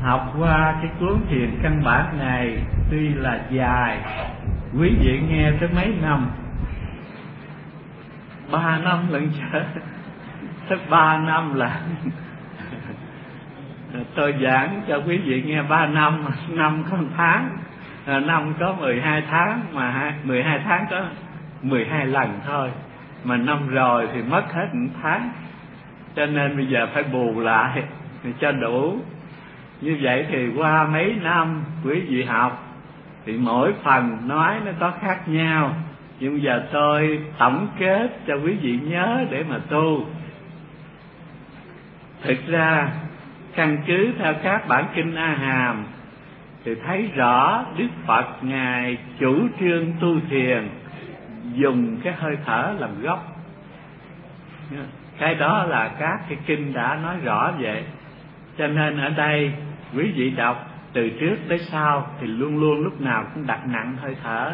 học qua cái cuốn thiền căn bản này tuy là dài, quý vị nghe tới mấy năm, 3 năm lận chứ, tới 3 năm là tôi giảng cho quý vị nghe 3 năm, năm có 1 tháng, năm có 12 tháng, mà 12 tháng có 12 lần thôi, mà năm rồi thì mất hết 1 tháng, cho nên bây giờ phải bù lại cho đủ. Như vậy thì qua mấy năm quý vị học thì mỗi phần nói nó có khác nhau, nhưng bây giờ tôi tổng kết cho quý vị nhớ để mà tu. Thực ra căn cứ theo các bản kinh A Hàm thì thấy rõ Đức Phật Ngài chủ trương tu thiền dùng cái hơi thở làm gốc. Cái đó là các cái kinh đã nói rõ vậy. Cho nên ở đây quý vị đọc từ trước tới sau thì luôn luôn lúc nào cũng đặt nặng hơi thở.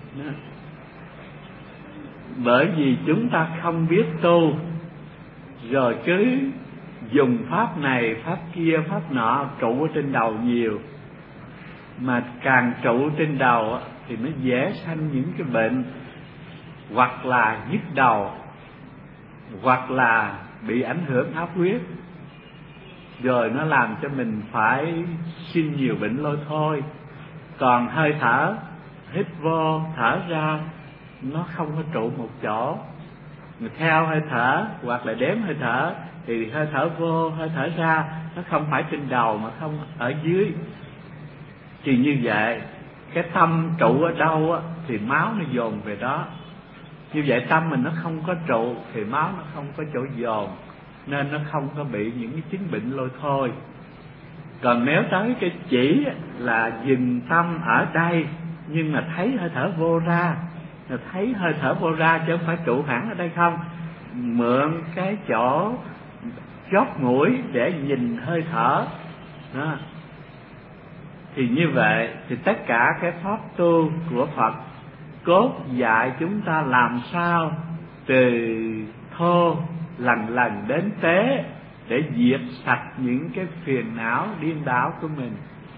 Bởi vì chúng ta không biết tu, rồi cứ dùng pháp này, pháp kia, pháp nọ trụ ở trên đầu nhiều, mà càng trụ trên đầu thì nó dễ sanh những cái bệnh, hoặc là nhức đầu, hoặc là bị ảnh hưởng áp huyết, rồi nó làm cho mình phải sinh nhiều bệnh lôi thôi. Còn hơi thở, hít vô thở ra, nó không có trụ một chỗ. Mình theo hơi thở hoặc là đếm hơi thở thì hơi thở vô, hơi thở ra nó không phải trên đầu mà không ở dưới. Thì như vậy cái tâm trụ ở đâu thì máu nó dồn về đó. Như vậy tâm mình nó không có trụ thì máu nó không có chỗ dồn, nên nó không có bị những cái chứng bệnh lôi thôi. Còn nếu tới cái chỉ là dừng tâm ở đây, nhưng mà thấy hơi thở vô ra, là thấy hơi thở vô ra chứ không phải trụ hẳn ở đây không, mượn cái chỗ chóp mũi để nhìn hơi thở đó. Thì như vậy thì tất cả cái pháp tu của Phật cốt dạy chúng ta làm sao từ thô lần lần đến tế để diệt sạch những cái phiền não điên đảo của mình.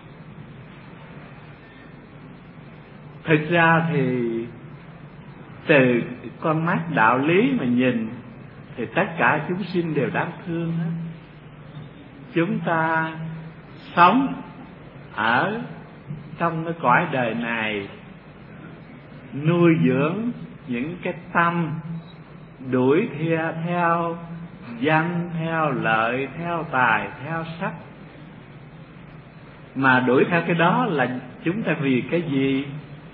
Thực ra thì từ con mắt đạo lý mà nhìn thì tất cả chúng sinh đều đáng thương hết. Chúng ta sống ở trong cái cõi đời này, nuôi dưỡng những cái tâm đuổi theo danh, theo lợi, theo tài, theo sắc. Mà đuổi theo cái đó là chúng ta vì cái gì?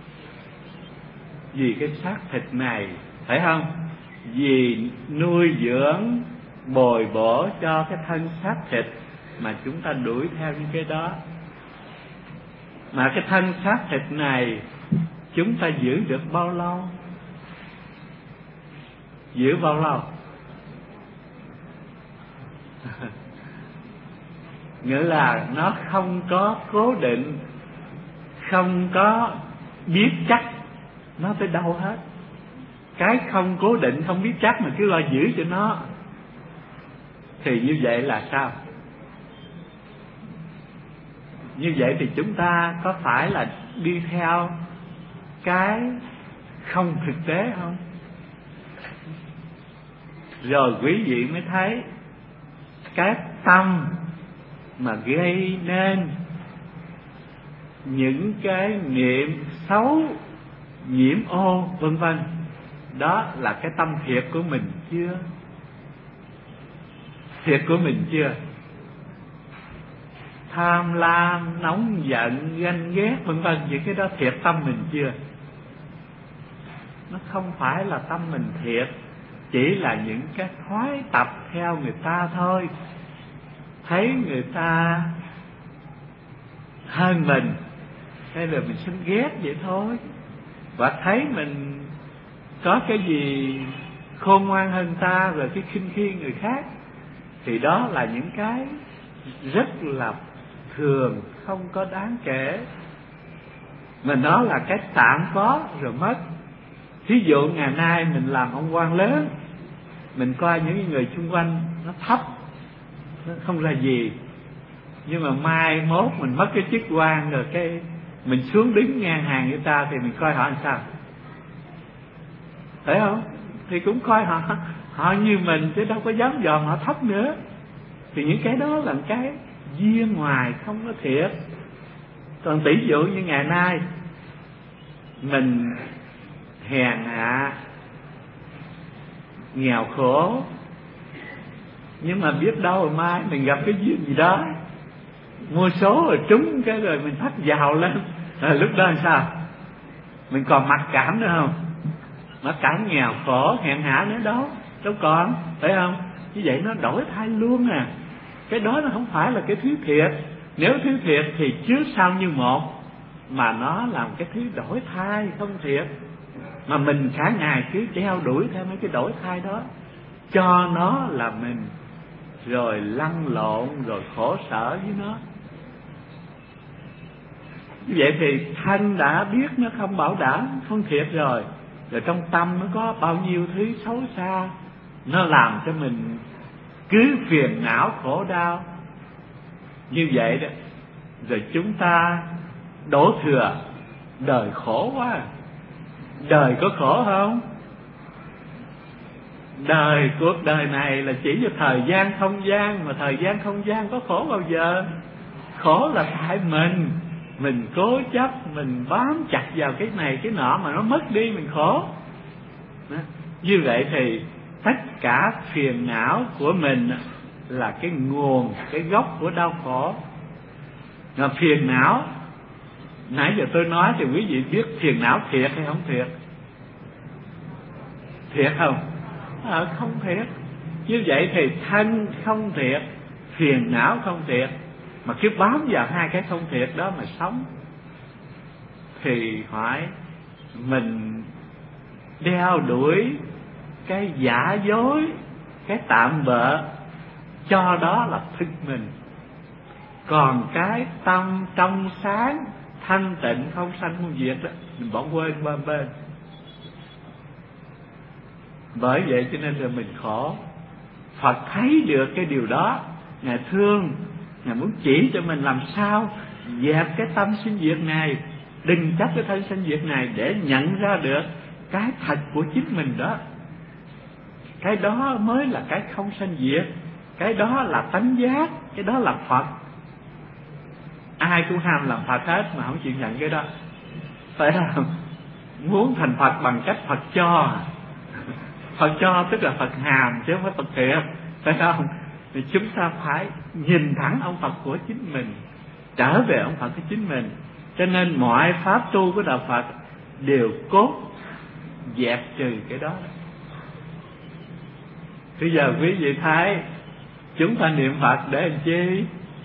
Vì cái xác thịt này, phải không? Vì nuôi dưỡng, bồi bổ cho cái thân xác thịt mà chúng ta đuổi theo những cái đó. Mà cái thân xác thịt này chúng ta giữ được bao lâu? Giữ bao lâu? Nghĩa là nó không có cố định, không có biết chắc nó tới đâu hết. Cái không cố định, không biết chắc mà cứ lo giữ cho nó, thì như vậy là sao? Như vậy thì chúng ta có phải là đi theo cái không thực tế không? Rồi quý vị mới thấy cái tâm mà gây nên những cái niệm xấu, nhiễm ô vân vân, đó là cái tâm thiệt của mình chưa? Thiệt của mình chưa? Tham lam, nóng giận, ganh ghét vân vân, những cái đó thiệt tâm mình chưa? Nó không phải là tâm mình thiệt, chỉ là những cái thói tập theo người ta thôi. Thấy người ta hơn mình hay là mình xin ghét vậy thôi. Và thấy mình có cái gì khôn ngoan hơn ta rồi cái khinh khi người khác, thì đó là những cái rất là thường, không có đáng kể. Mà nó là cái tạm có rồi mất. Thí dụ ngày nay mình làm ông quan lớn, mình coi những người xung quanh nó thấp, nó không là gì, Nhưng mà mai mốt mình mất cái chức quan rồi, cái mình xuống đứng ngang hàng người ta thì mình coi họ làm sao, phải không? Thì cũng coi họ như mình chứ đâu có dám dòm họ thấp nữa. Thì những cái đó là cái duyên ngoài không có thiệt. Còn tỷ dụ như ngày nay mình hèn hạ, nghèo khổ, nhưng mà biết đâu mai mình gặp cái duyên gì đó, mua số rồi trúng cái rồi mình thắt giàu lên, rồi lúc đó làm sao? Mình còn mặc cảm nữa không? Mặc cảm, nghèo khổ, hèn hạ nữa đâu còn, phải không? Như vậy nó đổi thay luôn à. Cái đó nó không phải là cái thứ thiệt. Nếu thứ thiệt thì trước sau như một, mà nó là một cái thứ đổi thay không thiệt. Mà mình cả ngày cứ đeo đuổi theo mấy cái đổi thay đó, cho nó là mình, rồi lăn lộn, rồi khổ sở với nó. Như vậy thì thân đã biết nó không bảo đảm, không thiệt rồi. Rồi trong tâm nó có bao nhiêu thứ xấu xa, nó làm cho mình cứ phiền não khổ đau. Như vậy đó, rồi chúng ta đổ thừa đời khổ quá. Đời có khổ không? Cuộc đời này là chỉ cho thời gian không gian, mà thời gian không gian có khổ bao giờ? Khổ là tại mình cố chấp, mình bám chặt vào cái này cái nọ mà nó mất đi, mình khổ. Như vậy thì tất cả phiền não của mình là cái nguồn, cái gốc của đau khổ. Mà phiền não, nãy giờ tôi nói thì quý vị biết phiền não thiệt hay không thiệt? Thiệt không? Không thiệt. Như vậy thì thân không thiệt, phiền não không thiệt, mà cứ bám vào hai cái không thiệt đó mà sống, thì hỏi mình đeo đuổi cái giả dối, cái tạm bợ, cho đó là thức mình. Còn cái tâm trong sáng, thanh tịnh, không sanh không diệt đó, mình bỏ quên qua bên. Bởi vậy cho nên là mình khổ. Phật thấy được cái điều đó, Ngài thương, Ngài muốn chỉ cho mình làm sao dẹp cái tâm sinh diệt này, đừng chấp cái thân sinh diệt này, để nhận ra được cái thật của chính mình đó. Cái đó mới là cái không sanh diệt, cái đó là tánh giác, cái đó là Phật. Ai cũng ham làm Phật hết mà không chịu nhận cái đó, phải không? Muốn thành Phật bằng cách Phật cho. Phật cho tức là Phật hàm chứ không phải Phật thiệt, phải không? Thì chúng ta phải nhìn thẳng ông Phật của chính mình, trở về ông Phật của chính mình. Cho nên mọi pháp tu của đạo Phật đều cốt dẹp trừ cái đó. Bây giờ quý vị thấy chúng ta niệm Phật để làm chi?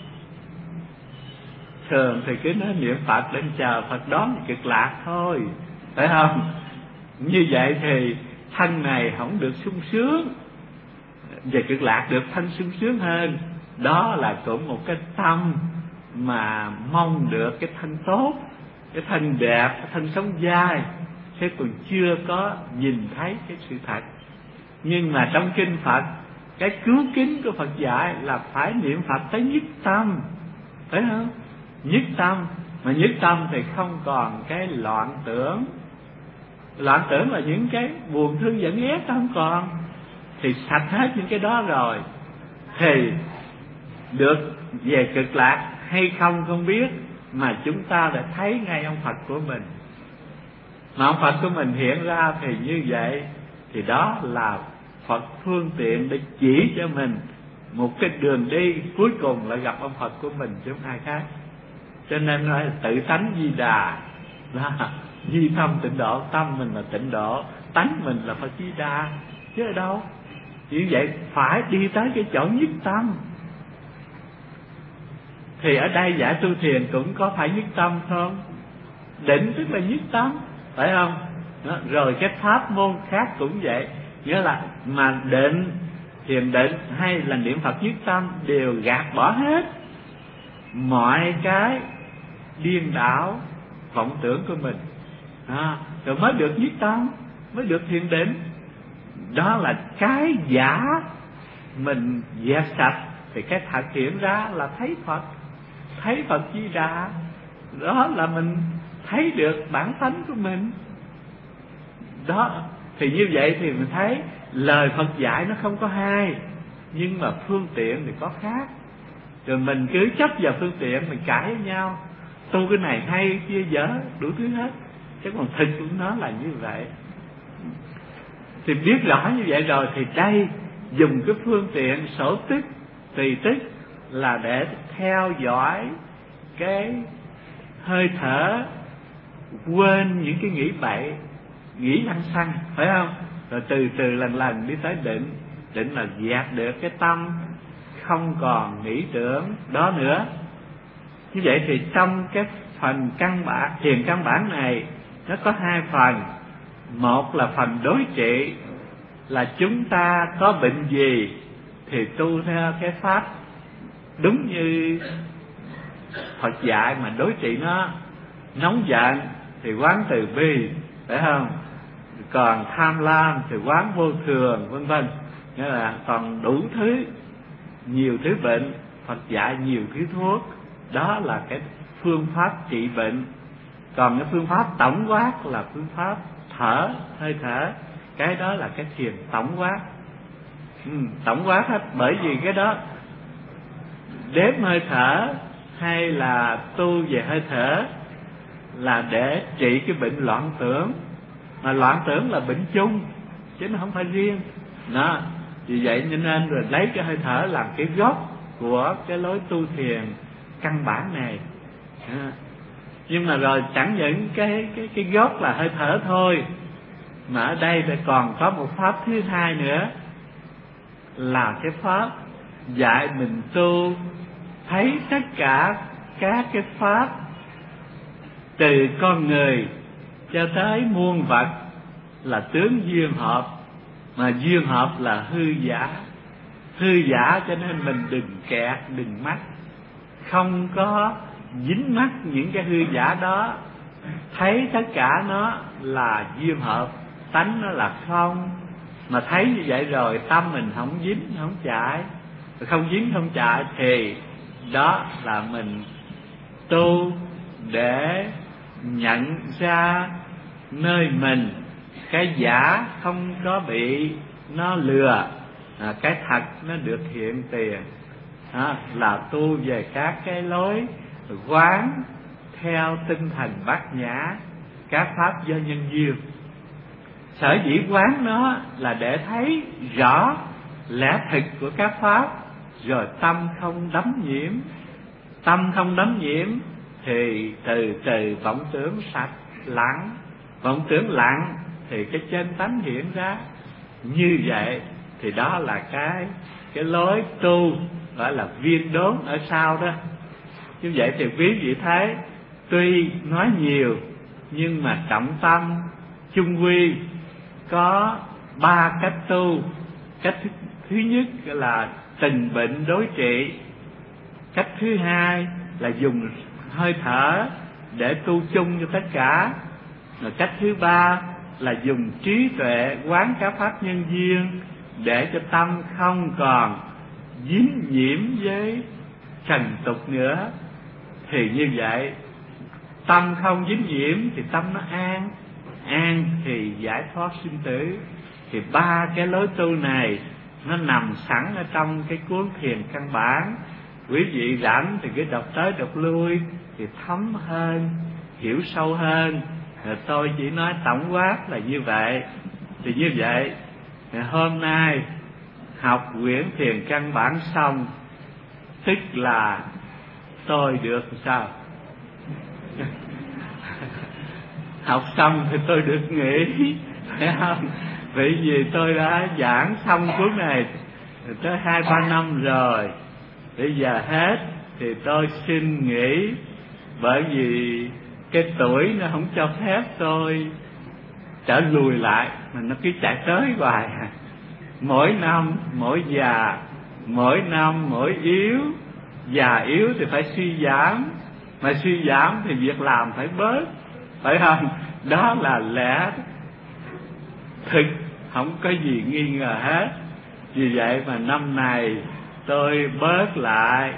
Thường thì cứ nói niệm Phật để chờ Phật đón cực lạc thôi, phải không? Như vậy thì thân này không được sung sướng, về cực lạc được thân sung sướng hơn. Đó là cũng một cái tâm mà mong được cái thân tốt, cái thân đẹp, cái thân sống dai, thế còn chưa có nhìn thấy cái sự thật. Nhưng mà trong kinh Phật, cái cứu kính của Phật dạy là phải niệm Phật tới nhất tâm, phải không? Nhất tâm, mà nhất tâm thì không còn cái loạn tưởng. Loạn tưởng là những cái buồn thương giận ghét không còn, thì sạch hết những cái đó rồi, thì được về cực lạc hay không biết, mà chúng ta đã thấy ngay ông Phật của mình. Mà ông Phật của mình hiện ra thì như vậy, thì đó là Phật phương tiện để chỉ cho mình một cái đường đi cuối cùng là gặp ông Phật của mình chứ không ai khác. Cho nên nói tự tánh Di Đà là di tâm tịnh độ, tâm mình là tịnh độ, tánh mình là Phật Di Đà, chứ ở đâu. Như vậy phải đi tới cái chỗ nhất tâm. Thì ở đây giải tu thiền cũng có phải nhất tâm không? Định tức là nhất tâm, phải không? Đó. Rồi cái pháp môn khác cũng vậy, nghĩa là mà định, thiền định hay là niệm Phật nhất tâm đều gạt bỏ hết mọi cái điên đảo vọng tưởng của mình, rồi mới được nhất tâm, mới được thiền định. Đó là cái giả mình dẹp sạch, thì cái thật hiện ra là thấy Phật. thấy Phật Di Đà, đó là mình thấy được bản tánh của mình. Đó, thì như vậy thì mình thấy lời Phật dạy nó không có hai, nhưng mà phương tiện thì có khác. Rồi mình cứ chấp vào phương tiện, mình cãi với nhau, tu cái này hay kia dở, đủ thứ hết. Chứ còn thực của nó là như vậy. Thì biết rõ như vậy rồi thì đây dùng cái phương tiện sổ tức, tùy tức là để theo dõi cái hơi thở, quên những cái nghĩ bậy, nghĩ lăng xăng, phải không? Rồi từ từ lần lần đi tới định. Định là dẹp được cái tâm không còn nghĩ tưởng đó nữa. Như vậy thì trong cái phần căn bản, thiền căn bản này nó có hai phần. Một là phần đối trị, là chúng ta có bệnh gì thì tu theo cái pháp đúng như Phật dạy mà đối trị nó. Nóng giận thì quán từ bi, phải không? Còn tham lam thì quán vô thường, vân vân. Nghĩa là còn đủ thứ, nhiều thứ bệnh, Phật dạy nhiều thứ thuốc. Đó là cái phương pháp trị bệnh. Còn cái phương pháp tổng quát là phương pháp thở, hơi thở. Cái đó là cái thiền tổng quát. Tổng quát hết. Bởi vì cái đó đếm hơi thở hay là tu về hơi thở là để trị cái bệnh loạn tưởng. Mà loạn tưởng là bệnh chung chứ nó không phải riêng đó. Vì vậy nên rồi lấy cái hơi thở làm cái gốc của cái lối tu thiền căn bản này. Nhưng mà rồi chẳng những cái gốc là hơi thở thôi, mà ở đây lại còn có một pháp thứ hai nữa, là cái pháp dạy mình tu thấy tất cả các cái pháp từ con người cho tới muôn vật là tướng duyên hợp, mà duyên hợp là hư giả. Hư giả cho nên mình đừng kẹt, đừng mắc, không có dính mắc những cái hư giả đó. Thấy tất cả nó là duyên hợp, tánh nó là không. Mà thấy như vậy rồi tâm mình không dính, không chạy. Không dính, không chạy thì đó là mình tu để nhận ra nơi mình cái giả không có bị nó lừa, cái thật nó được hiện tiền. Là tu về các cái lối quán theo tinh thần bát nhã, các pháp do nhân duyên. Sở dĩ quán nó là để thấy rõ lẽ thực của các pháp, rồi tâm không đắm nhiễm. Tâm không đắm nhiễm thì từ từ vọng tưởng sạch lặng. Vọng tưởng lặng thì cái chân tánh hiện ra. Như vậy thì đó là cái lối tu gọi là viên đốn ở sau đó. Như vậy thì quý vị thấy tuy nói nhiều nhưng mà trọng tâm chung quy có 3 cách tu. Cách thứ nhất là tình bệnh đối trị. Cách thứ hai là dùng hơi thở để tu chung cho tất cả. Rồi cách thứ ba là dùng trí tuệ quán các pháp nhân duyên để cho tâm không còn dính nhiễm với trần tục nữa. Thì như vậy tâm không dính nhiễm thì tâm nó an, an thì giải thoát sinh tử. Thì 3 cái lối tu này nó nằm sẵn ở trong cái cuốn thiền căn bản. Quý vị rảnh thì cứ đọc tới đọc lui thì thấm hơn, hiểu sâu hơn. Rồi tôi chỉ nói tổng quát là như vậy. Thì như vậy hôm nay học quyển thiền căn bản xong, tức là tôi được sao? Học xong thì tôi được nghỉ, phải không? Bởi vì tôi đã giảng xong cuốn này tới 2-3 năm rồi. Bây giờ hết thì tôi xin nghỉ, bởi vì cái tuổi nó không cho phép tôi trở lùi lại, mà nó cứ chạy tới hoài. Mỗi năm mỗi già, mỗi năm mỗi yếu. Già yếu thì phải suy giảm, mà suy giảm thì việc làm phải bớt, phải không? Đó là lẽ thực, không có gì nghi ngờ hết. Vì vậy mà năm này tôi bớt lại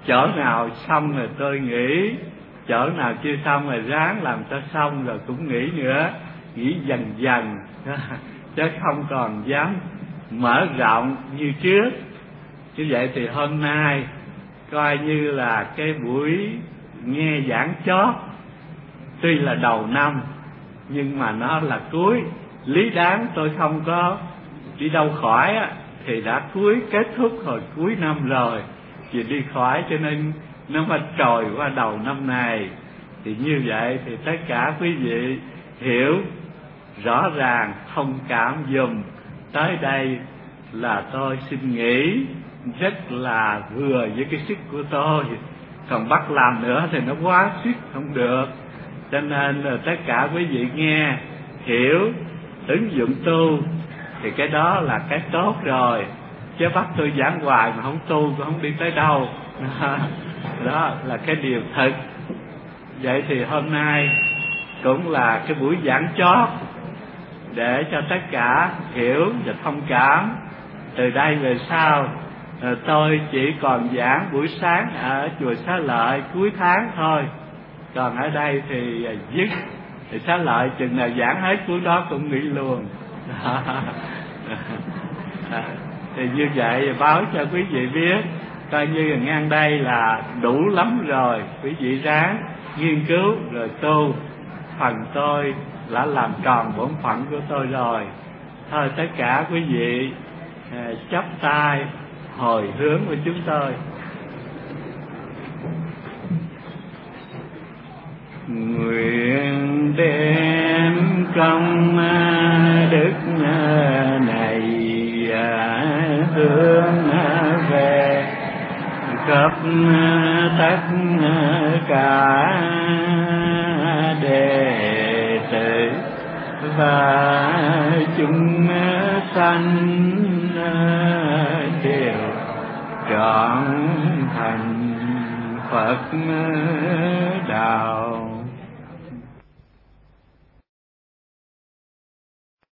chỗ nào xong rồi tôi nghỉ, chỗ nào chưa xong rồi ráng làm cho xong rồi cũng nghỉ nữa, nghỉ dần dần chứ không còn dám mở rộng như trước. Như vậy thì hôm nay coi như là cái buổi nghe giảng chót, tuy là đầu năm nhưng mà nó là cuối. Lý đáng tôi không có đi đâu khỏi á, thì đã cuối kết thúc hồi cuối năm rồi, chỉ đi khỏi cho nên nó mà trồi qua đầu năm này. Thì như vậy thì tất cả quý vị hiểu rõ ràng, thông cảm dùm. Tới đây là tôi xin nghỉ, rất là vừa với cái sức của tôi, còn bắt làm nữa thì nó quá sức không được. Cho nên là tất cả quý vị nghe hiểu ứng dụng tu thì cái đó là cái tốt rồi, chứ bắt tôi giảng hoài mà không tu cũng không đi tới đâu. Đó là cái điều thật. Vậy thì hôm nay cũng là cái buổi giảng chót để cho tất cả hiểu và thông cảm. Từ đây về sau tôi chỉ còn giảng buổi sáng ở chùa Xá Lợi cuối tháng thôi, còn ở đây thì dứt. Thì Xá Lợi chừng nào giảng hết cuốn đó cũng nghỉ luôn. Thì như vậy báo cho quý vị biết, coi như là ngang đây là đủ lắm rồi. Quý vị ráng nghiên cứu rồi tu, phần tôi đã làm tròn bổn phận của tôi rồi. Thôi tất cả quý vị chắp tay hồi hướng của chúng tôi. Nguyện đem công đức này hướng về khắp tất cả đệ tử và chúng sanh đều trọn thành Phật đạo.